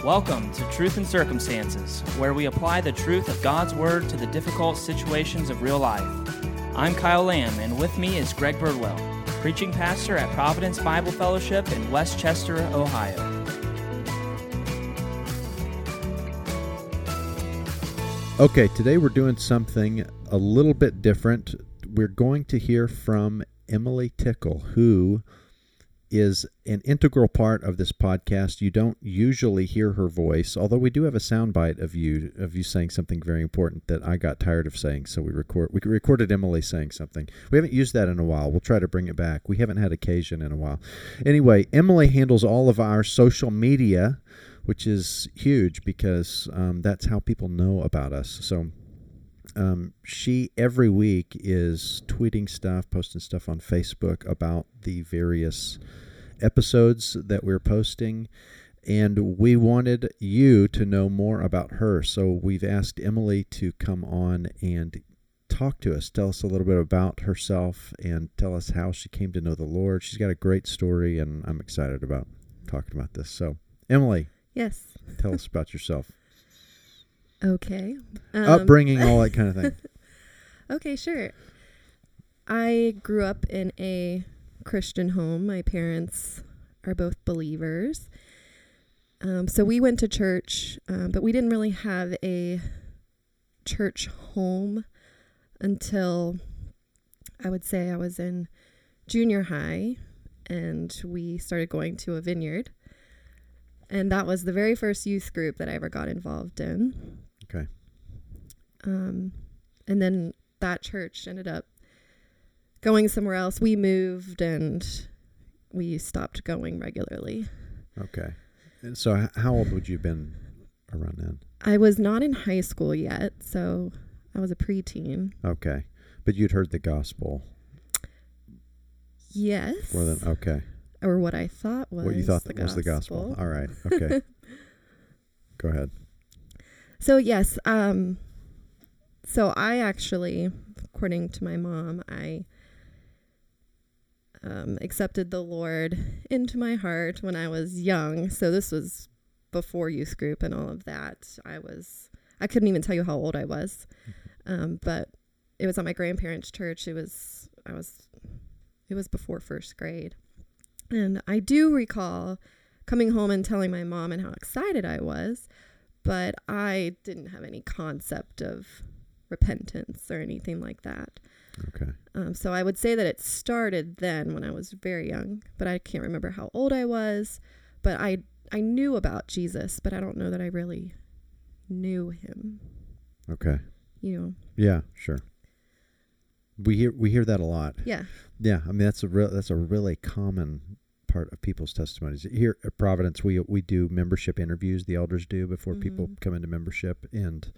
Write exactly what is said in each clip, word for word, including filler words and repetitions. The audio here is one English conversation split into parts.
Welcome to Truth and Circumstances, where we apply the truth of God's Word to the difficult situations of real life. I'm Kyle Lamb, and with me is Greg Birdwell, preaching pastor at Providence Bible Fellowship in Westchester, Ohio. Okay, today we're doing something a little bit different. We're going to hear from Emily Tickle, who is an integral part of this podcast. You don't usually hear her voice, although we do have a soundbite of you of you saying something very important that I got tired of saying, so we record we recorded Emily saying something. We haven't used that in a while. We'll try to bring it back. We haven't had occasion in a while. Anyway, Emily handles all of our social media, which is huge because um, that's how people know about us. So um, she every week is tweeting stuff, posting stuff on Facebook about the various episodes that we're posting, and we wanted you to know more about her. So we've asked Emily to come on and talk to us, tell us a little bit about herself, and tell us how she came to know the Lord. She's got a great story, and I'm excited about talking about this. So, Emily. Yes. Tell us about yourself. Okay. Um, Upbringing, all that kind of thing. Okay, sure. I grew up in a Christian home. My parents are both believers. Um, so we went to church, um, but we didn't really have a church home until I would say I was in junior high, and we started going to a vineyard. And that was the very first youth group that I ever got involved in. Okay. Um, and then that church ended up going somewhere else. We moved and we stopped going regularly. Okay. And so h- how old would you have been around then? I was not in high school yet, so I was a preteen. Okay. But you'd heard the gospel. Yes. More than, okay. Or what I thought was What you thought the was the gospel. gospel. All right. Okay. Go ahead. So yes, um, so I actually, according to my mom, I um, accepted the Lord into my heart when I was young. So this was before youth group and all of that. I was, I couldn't even tell you how old I was, um, but it was at my grandparents' church. It was, I was, it was before first grade. And I do recall coming home and telling my mom and how excited I was, but I didn't have any concept of repentance or anything like that. Okay. Um, so I would say that it started then when I was very young, but I can't remember how old I was. But I I knew about Jesus, but I don't know that I really knew him. Okay. You know. Yeah, sure. We hear we hear that a lot. Yeah. Yeah, I mean that's a real that's a really common part of people's testimonies. Here at Providence, we we do membership interviews. The elders do before mm-hmm. people come into membership, and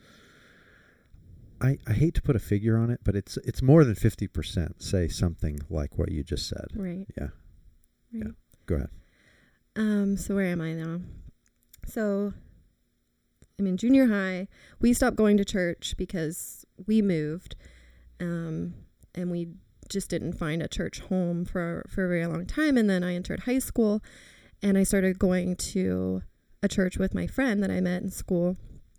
I I hate to put a figure on it, but it's it's more than fifty percent say something like what you just said. Right. Yeah. Right. Yeah. Go ahead. Um. So where am I now? So I'm in junior high. We stopped going to church because we moved, um, and we just didn't find a church home for, for a very long time. And then I entered high school and I started going to a church with my friend that I met in school.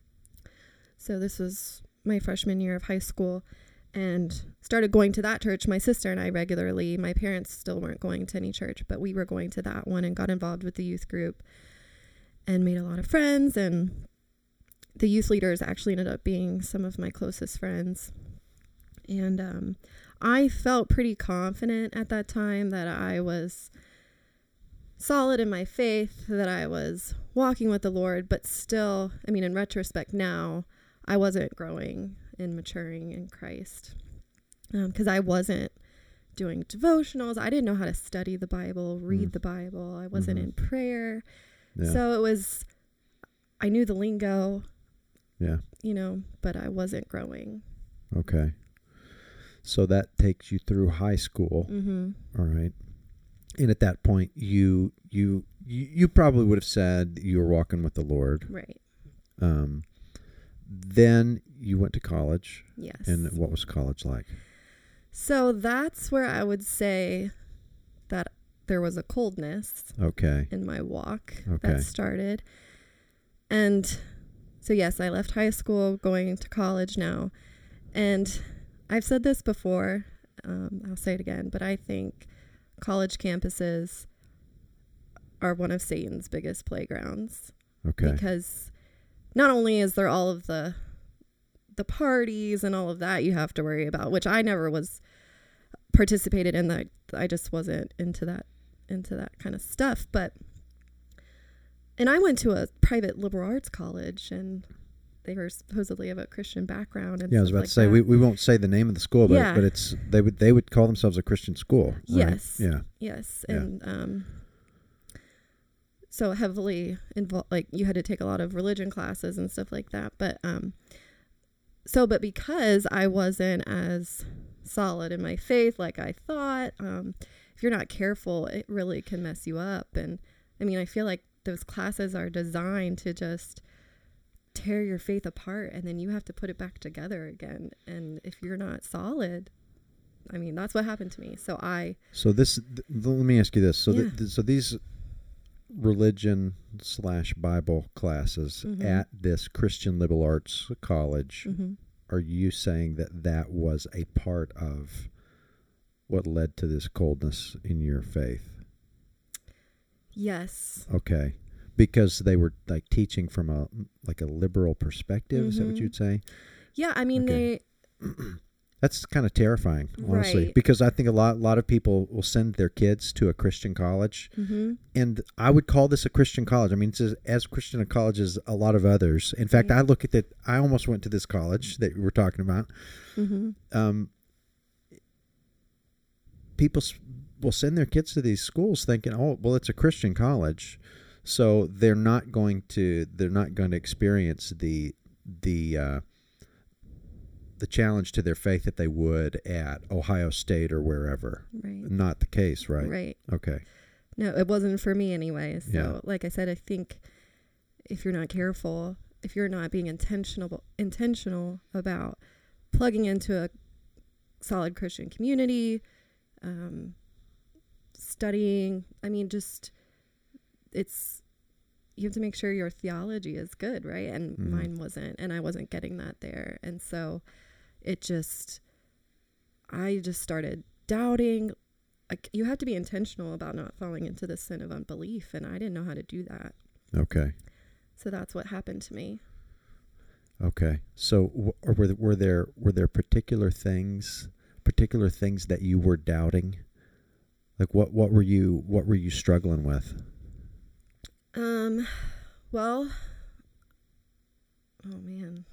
So this was my freshman year of high school, and started going to that church. My sister and I regularly, my parents still weren't going to any church, but we were going to that one and got involved with the youth group and made a lot of friends. And the youth leaders actually ended up being some of my closest friends. And, um, I felt pretty confident at that time that I was solid in my faith, that I was walking with the Lord, but still, I mean, in retrospect now, I wasn't growing and maturing in Christ, because um, I wasn't doing devotionals. I didn't know how to study the Bible, read mm. the Bible. I wasn't mm-hmm. in prayer. Yeah. So it was, I knew the lingo, yeah, you know, but I wasn't growing. Okay. So that takes you through high school. Mm-hmm. All right. And at that point, you, you, you, you probably would have said you were walking with the Lord. Right. Um, then you went to college. Yes. And what was college like? So that's where I would say that there was a coldness okay. in my walk okay. that started. And so, yes, I left high school, going to college now. And I've said this before, um, I'll say it again, but I think college campuses are one of Satan's biggest playgrounds. Okay. Because not only is there all of the the parties and all of that you have to worry about, which I never was participated in, that I just wasn't into that into that kind of stuff. But and I went to a private liberal arts college, and they were supposedly of a Christian background. And yeah, I was about like to say that. we, we won't say the name of the school, but Yeah. but it's they would they would call themselves a Christian school. Right? Yes. Yeah. Yes. Yeah. And um, so heavily involved, like you had to take a lot of religion classes and stuff like that. But um, so, but because I wasn't as solid in my faith like I thought, um, if you're not careful, it really can mess you up. And I mean, I feel like those classes are designed to just tear your faith apart, and then you have to put it back together again. And if you're not solid, I mean, that's what happened to me. So I, So this, th- let me ask you this. So, Yeah. th- th- so these religion slash Bible classes Mhm. at this Christian liberal arts college, mhm. are you saying that that was a part of what led to this coldness in your faith? Yes. Okay. Because they were like teaching from a, like a liberal perspective. Is that what Mhm. you'd say? Yeah, I mean, Okay. That's kind of terrifying, honestly, Right. because I think a lot, a lot of people will send their kids to a Christian college, they, hmm and I would call this a Christian college. I mean, it's as, as Christian a college as a lot of others. In fact, Right. I look at that. I almost went to this college that we were talking about. hmm Um, people s- will send their kids to these schools thinking, "Oh, well, it's a Christian college," so they're not going to they're not going to experience the the uh, the challenge to their faith that they would at Ohio State or wherever. Right. Not the case, right? Right. Okay. No, it wasn't for me anyway. So, Yeah. like I said, I think if you're not careful, if you're not being intentional intentional about plugging into a solid Christian community, um, studying, I mean, just it's you have to make sure your theology is good, right? And Mhm. mine wasn't, and I wasn't getting that there, and so it just I just started doubting. Like, you have to be intentional about not falling into the sin of unbelief, and I didn't know how to do that. Okay. So that's what happened to me. Okay. So, w- or were there, were there were there particular things, particular things that you were doubting? Like what what were you what were you struggling with? Um, well, oh man.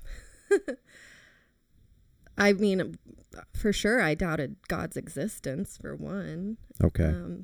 I mean, for sure, I doubted God's existence, for one. Okay. Um,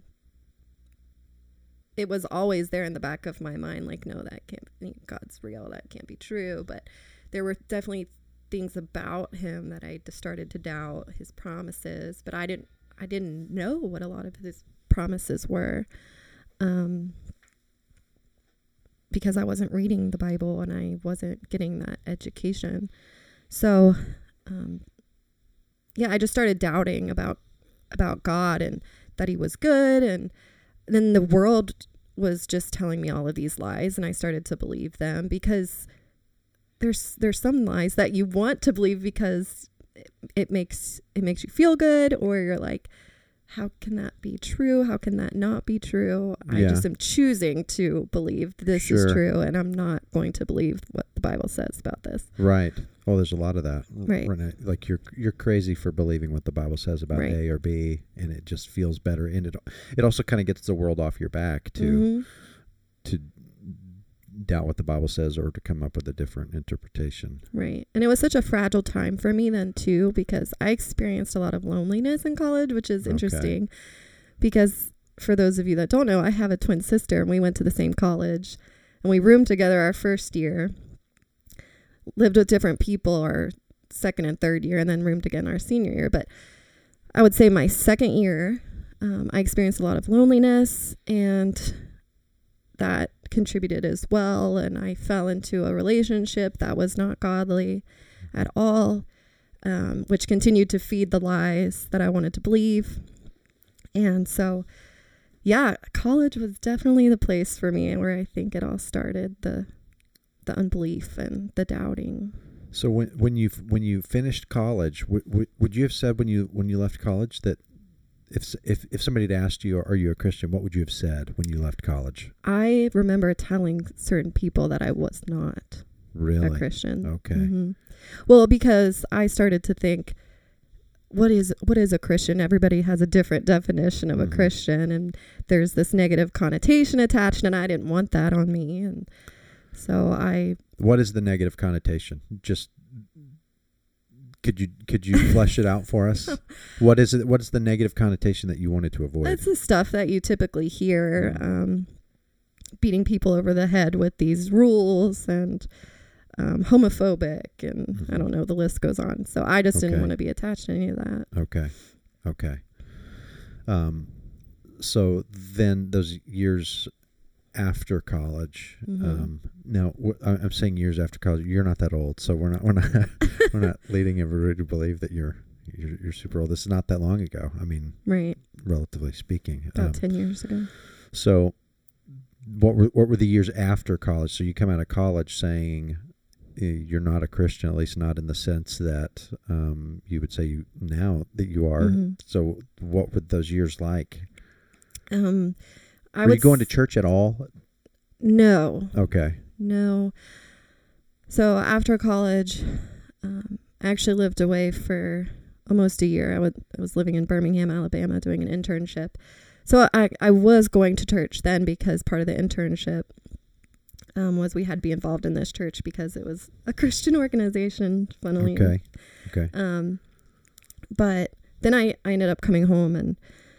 it was always there in the back of my mind, like, no, that can't be, God's real, that can't be true. But there were definitely things about him that I just started to doubt, his promises, but I didn't, I didn't know what a lot of his promises were, um, because I wasn't reading the Bible and I wasn't getting that education. So, um, yeah, I just started doubting about, about God and that he was good. And then the world was just telling me all of these lies, and I started to believe them, because there's there's some lies that you want to believe because it, it makes it makes you feel good, or you're like, how can that be true? How can that not be true? I Yeah. just am choosing to believe this Sure. is true, and I'm not going to believe what the Bible says about this. Right. Oh, there's a lot of that. R- Right. Renee, like you're you're crazy for believing what the Bible says about Right. A or B, and it just feels better. And it it also kind of gets the world off your back to Mhm. to doubt what the Bible says or to come up with a different interpretation. Right. And it was such a fragile time for me then too, because I experienced a lot of loneliness in college, which is Okay. interesting because for those of you that don't know, I have a twin sister and we went to the same college and we roomed together our first year, lived with different people our second and third year, and then roomed again our senior year. But I would say my second year, um, I experienced a lot of loneliness, and that contributed as well. And I fell into a relationship that was not godly at all, um, which continued to feed the lies that I wanted to believe. And so, yeah, college was definitely the place for me where I think it all started. The the unbelief and the doubting. So when when you when you finished college, w- w- would you have said when you when you left college that if if if somebody had asked you, "Are you a Christian?" What would you have said when you left college? I remember telling certain people that I was not Really? a Christian. Okay. Mm-hmm. Well, because I started to think, what is what is a Christian? Everybody has a different definition of Mm-hmm. a Christian, and there's this negative connotation attached, and I didn't want that on me, and so I. What is the negative connotation? Just could you could you flesh it out for us? What is it? What is the negative connotation that you wanted to avoid? It's the stuff that you typically hear, Mm. um, beating people over the head with these rules and um, homophobic, and Mhm. I don't know, the list goes on. So I just didn't Okay. want to be attached to any of that. Okay. Okay. Um, so then those years after college, Mhm. um, now wh- I- I'm saying years after college, you're not that old. So we're not, we're not, we're not leading everybody to believe that you're, you're, you're super old. This is not that long ago. I mean, Right. relatively speaking. About Um, ten years ago. so what were, what were the years after college? So you come out of college saying, uh, you're not a Christian, at least not in the sense that um, you would say you now that you are. Mhm. So what were those years like? Um, I were would you going to s- church at all? No, Okay. no. So after college, um, I actually lived away for almost a year. I, would, I was living in Birmingham, Alabama, doing an internship. So I, I was going to church then because part of the internship um, was we had to be involved in this church because it was a Christian organization, funnily. Okay. Okay. Um, but then I, I ended up coming home, and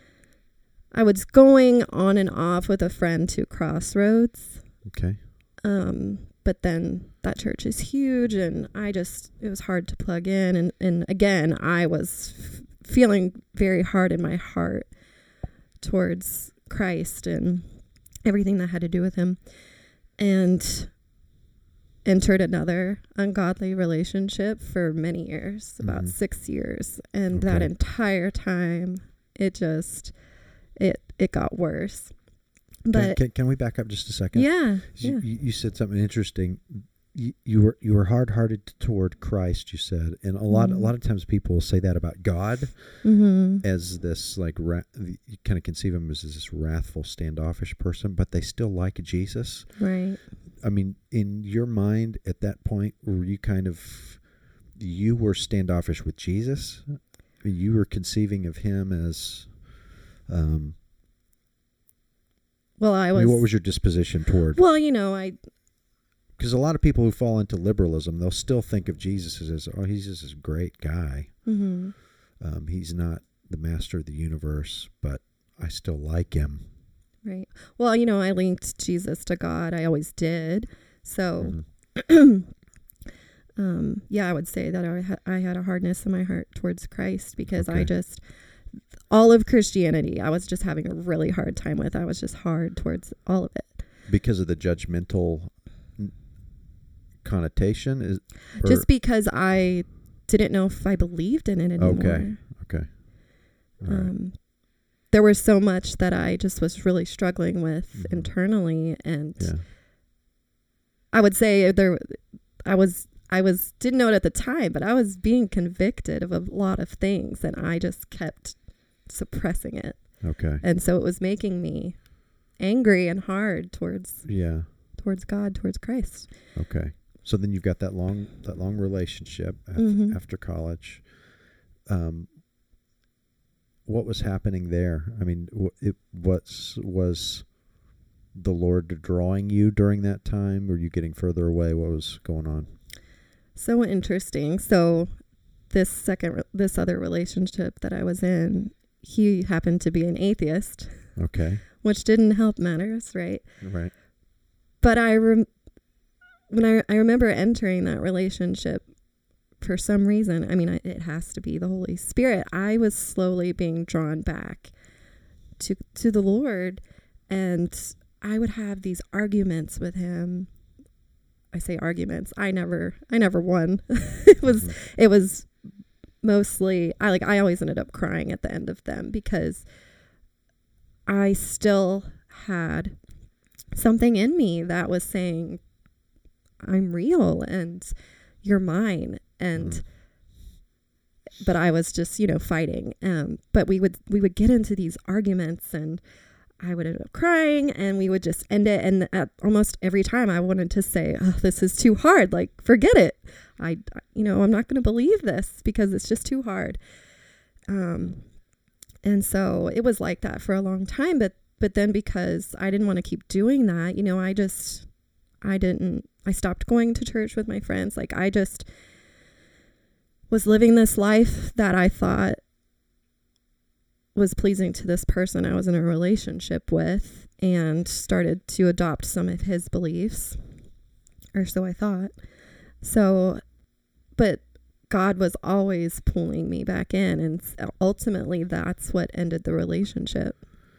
I was going on and off with a friend to Crossroads. Okay. Um, but then that church is huge, and I just, it was hard to plug in. And, and again, I was f- feeling very hard in my heart towards Christ and everything that had to do with him, and entered another ungodly relationship for many years, about Mhm. six years. And that Okay. entire time, it just, it, it got worse. Can, But can, can we back up just a second? yeah, You, yeah. you you said something interesting. You, you were you were hard hearted toward Christ. You said, and a lot a Mhm. lot of times people will say that about God Mm-hmm. as this like ra- you kind of conceive him as this wrathful, standoffish person, but they still like Jesus. Right. I mean, in your mind at that point, were you kind of you were standoffish with Jesus? I mean, you were conceiving of him as. Um, Well, I I was. mean, what was your disposition toward? well, you know, I. Because a lot of people who fall into liberalism, they'll still think of Jesus as, oh, he's just this great guy. Mm-hmm. Um, he's not the master of the universe, but I still like him. Right. Well, you know, I linked Jesus to God. I always did. So, Mhm. um, yeah, I would say that I, ha- I had a hardness in my heart towards Christ because I Okay. just, all of Christianity, I was just having a really hard time with. I was just hard towards all of it. Because of the judgmental n- connotation? Is or- Just because I didn't know if I believed in it anymore. Okay. Okay. All right. Um, there was so much that I just was really struggling with Mhm. internally, and Yeah. I would say there, I was, I was didn't know it at the time, but I was being convicted of a lot of things, and I just kept suppressing it, Okay. and so it was making me angry and hard towards Yeah. towards God, towards Christ. Okay. So then you've got that long that long relationship af- Mhm. after college. Um, what was happening there? I mean, wh- it what's was the Lord drawing you during that time? Were you getting further away? What was going on? So interesting. So this second, re- this other relationship that I was in, he happened to be an atheist, Okay. which didn't help matters, right? Right. But I rem- when I I remember entering that relationship, for some reason, I mean, I, it has to be the Holy Spirit. I was slowly being drawn back to to the Lord, and I would have these arguments with him. I say arguments. I never I never won. it was Mhm. it was mostly I like I always ended up crying at the end of them because I still had something in me that was saying, I'm real and you're mine. And, Mm. but I was just, you know, fighting. Um, but we would, we would get into these arguments and I would end up crying and we would just end it. And at almost every time I wanted to say, oh, this is too hard. Like, forget it. I, you know, I'm not going to believe this because it's just too hard. Um, and so it was like that for a long time. But, but then because I didn't want to keep doing that, you know, I just, I didn't, I stopped going to church with my friends. Like I just was living this life that I thought was pleasing to this person I was in a relationship with, and started to adopt some of his beliefs, or so I thought. So, but God was always pulling me back in, and ultimately that's what ended the relationship,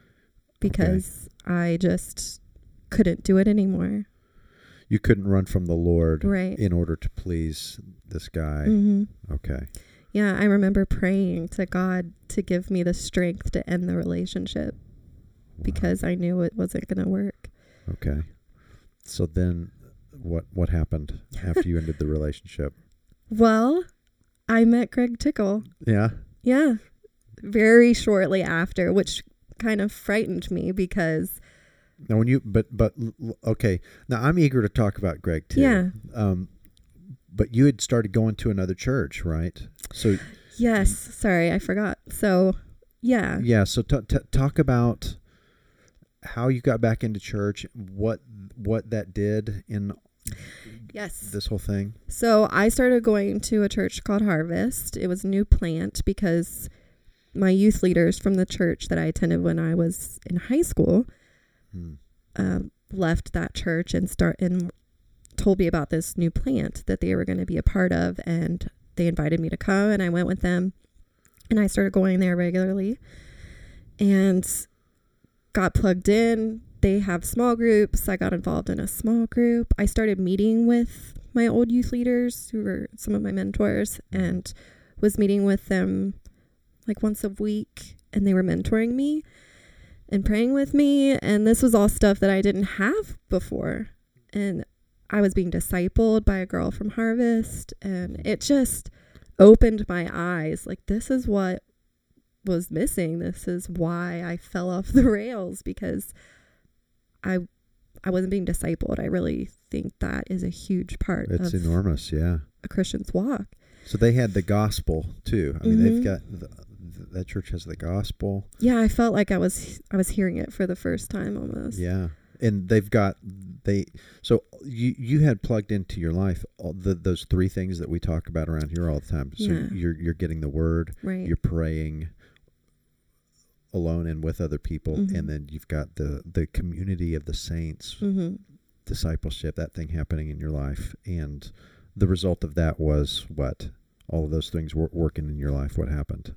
because okay. I just couldn't do it anymore. You couldn't run from the Lord right. in order to please this guy. Mm-hmm. Okay. Yeah, I remember praying to God to give me the strength to end the relationship wow. because I knew it wasn't going to work. Okay. So then what what happened after you ended the relationship? Well, I met Greg Tickle. Yeah? Yeah. Very shortly after, which kind of frightened me because... Now when you, but, but, okay. Now I'm eager to talk about Greg too. Yeah. Um, but you had started going to another church, right? So yes, sorry, I forgot. So, yeah. Yeah, so t- t- talk about how you got back into church, what what that did in yes. this whole thing. So, I started going to a church called Harvest. It was a new plant because my youth leaders from the church that I attended when I was in high school hmm. um, left that church and start and told me about this new plant that they were going to be a part of, and they invited me to come, and I went with them, and I started going there regularly and got plugged in. They have small groups. I got involved in a small group. I started meeting with my old youth leaders who were some of my mentors, and was meeting with them like once a week, and they were mentoring me and praying with me. And this was all stuff that I didn't have before. And I was being discipled by a girl from Harvest, and it just opened my eyes. Like, this is what was missing. This is why I fell off the rails, because I I wasn't being discipled. I really think that is a huge part it's of enormous, yeah. a Christian's walk. So they had the gospel too. I mean, mm-hmm. they've got the, that church has the gospel. Yeah, I felt like I was I was hearing it for the first time almost. Yeah. And they've got they so you you had plugged into your life all the those three things that we talk about around here all the time. So yeah. you're you're getting the word, right. you're praying alone and with other people, mm-hmm. and then you've got the the community of the saints, mm-hmm. discipleship, that thing happening in your life, and the result of that was what? All of those things were working in your life. What happened?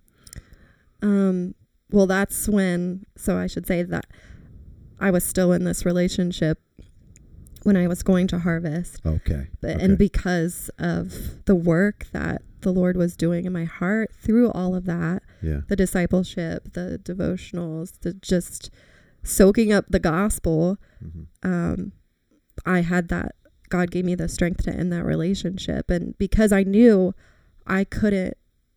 Um. Well, that's when. So I should say that I was still in this relationship when I was going to Harvest. Okay. But, okay. And because of the work that the Lord was doing in my heart through all of that, yeah. the discipleship, the devotionals, the just soaking up the gospel, mm-hmm. um, I had that, God gave me the strength to end that relationship. And because I knew I couldn't,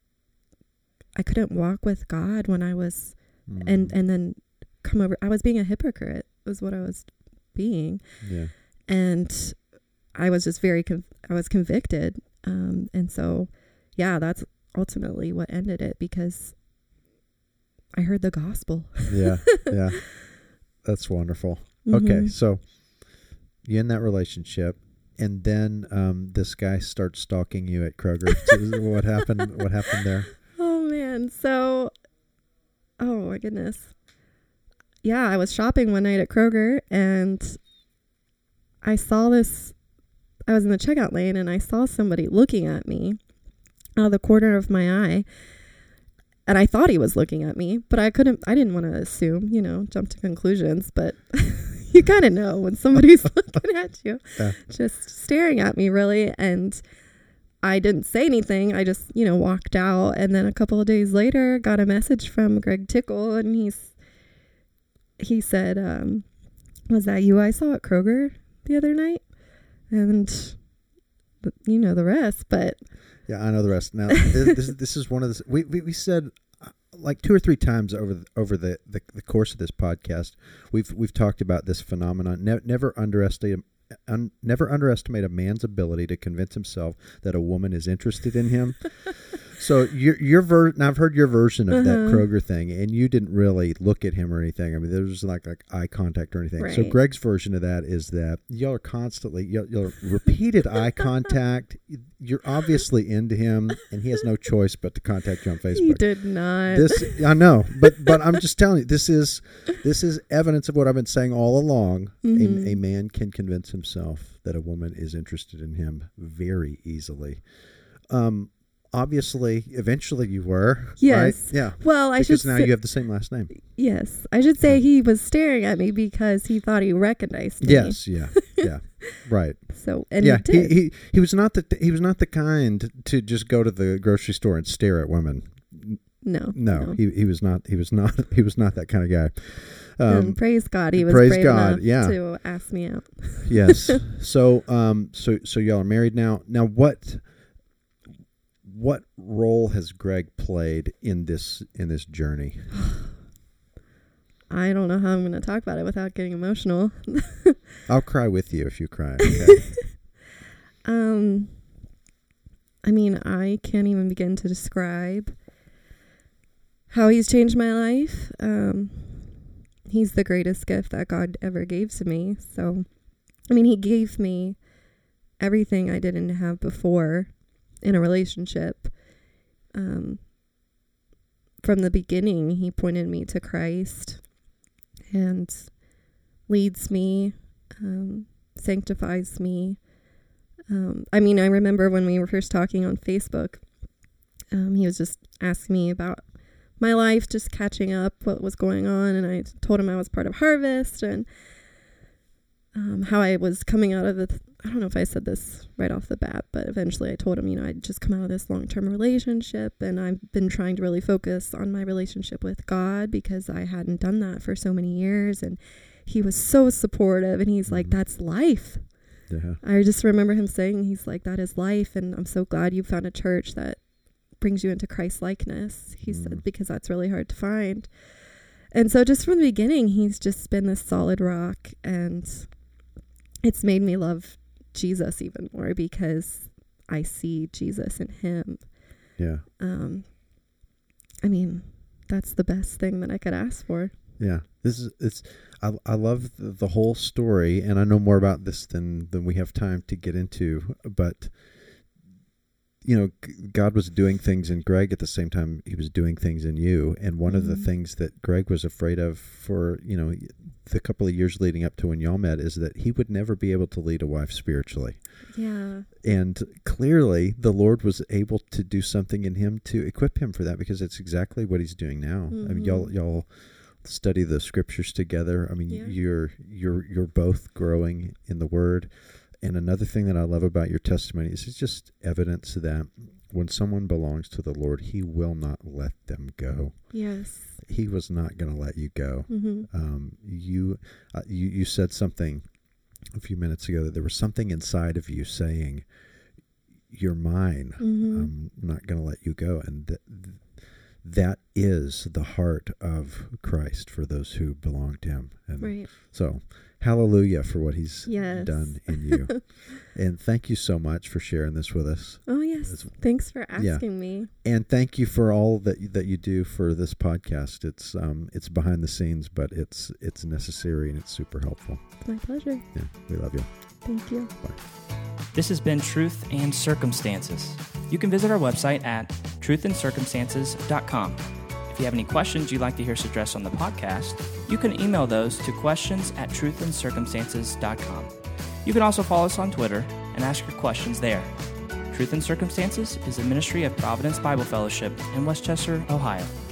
I couldn't walk with God when I was, mm-hmm. and, and then come over, I was being a hypocrite was what I was being. Yeah. And I was just very, conv- I was convicted. Um, and so, yeah, that's ultimately what ended it, because I heard the gospel. Yeah. Yeah. That's wonderful. Mm-hmm. Okay. So you're in that relationship, and then, um, this guy starts stalking you at Kroger. So what happened? What happened there? Oh man. So, oh my goodness. Yeah. I was shopping one night at Kroger, and I saw this, I was in the checkout lane, and I saw somebody looking at me out of the corner of my eye. And I thought he was looking at me, but I couldn't, I didn't want to assume, you know, jump to conclusions, but you kind of know when somebody's looking at you, yeah. just staring at me really. And I didn't say anything. I just, you know, walked out. And then a couple of days later, got a message from Greg Tickle, and he's, he said, um, was that you I saw at Kroger the other night? And you know the rest, but yeah, I know the rest. Now, this, this, this is one of the, we, we, we said uh, like two or three times over the, over the, the, the course of this podcast, we've, we've talked about this phenomenon. Ne- never underestimate, un, never underestimate a man's ability to convince himself that a woman is interested in him. So your your ver- now I've heard your version of uh-huh. that Kroger thing, and you didn't really look at him or anything. I mean, there was like like eye contact or anything. Right. So Greg's version of that is that y'all are constantly y'all, y'all repeated eye contact. You're obviously into him, and he has no choice but to contact you on Facebook. He did not. This I know, but but I'm just telling you, this is this is evidence of what I've been saying all along. Mm-hmm. A, a man can convince himself that a woman is interested in him very easily. Um. Obviously, eventually you were. Yes. Right? Yeah. Well, I because should Because now say, you have the same last name. Yes. I should say he was staring at me because he thought he recognized me. Yes. Yeah. Yeah. Right. So, and yeah, he did. He, he he was not the he was not the kind to just go to the grocery store and stare at women. No. No. no. He he was not he was not he was not that kind of guy. Um, and praise God, he was praise brave God, enough yeah. to ask me out. Yes. So um so so y'all are married now. Now what What role has Greg played in this in this journey? I don't know how I'm going to talk about it without getting emotional. I'll cry with you if you cry. Okay. um, I mean, I can't even begin to describe how he's changed my life. Um, he's the greatest gift that God ever gave to me. So, I mean, he gave me everything I didn't have before in a relationship. Um, from the beginning, he pointed me to Christ and leads me, um, sanctifies me. Um, I mean, I remember when we were first talking on Facebook, um, he was just asking me about my life, just catching up what was going on. And I told him I was part of Harvest and um, how I was coming out of the, th- I don't know if I said this right off the bat, but eventually I told him, you know, I'd just come out of this long-term relationship and I've been trying to really focus on my relationship with God because I hadn't done that for so many years. And he was so supportive and he's like, that's life. Yeah. I just remember him saying, he's like, that is life. And I'm so glad you found a church that brings you into Christ likeness. He mm. said, because that's really hard to find. And so just from the beginning, he's just been this solid rock, and it's made me love Jesus even more because I see Jesus in him. Yeah. Um, I mean, that's the best thing that I could ask for. Yeah. This is, it's, I, I love the, the whole story, and I know more about this than, than we have time to get into, but you know, God was doing things in Greg at the same time he was doing things in you. And one mm-hmm. of the things that Greg was afraid of for, you know, the couple of years leading up to when y'all met is that he would never be able to lead a wife spiritually. Yeah. And clearly the Lord was able to do something in him to equip him for that, because it's exactly what he's doing now. Mm-hmm. I mean, y'all, y'all study the scriptures together. I mean, yeah. you're, you're, you're both growing in the word. And another thing that I love about your testimony is it's just evidence that when someone belongs to the Lord, he will not let them go. Yes. He was not going to let you go. Mm-hmm. Um, you, uh, you, you said something a few minutes ago that there was something inside of you saying, you're mine. Mm-hmm. I'm not going to let you go. And th- th- that is the heart of Christ for those who belong to him. And right. So hallelujah for what he's yes. done in you. And thank you so much for sharing this with us. Oh, yes. It's, Thanks for asking yeah. me. And thank you for all that you, that you do for this podcast. It's um it's behind the scenes, but it's it's necessary and it's super helpful. It's my pleasure. Yeah, we love you. Thank you. Bye. This has been Truth and Circumstances. You can visit our website at truth and circumstances dot com. If you have any questions you'd like to hear us address on the podcast, you can email those to questions at truth and circumstances dot com. You can also follow us on Twitter and ask your questions there. Truth and Circumstances is a ministry of Providence Bible Fellowship in Westchester, Ohio.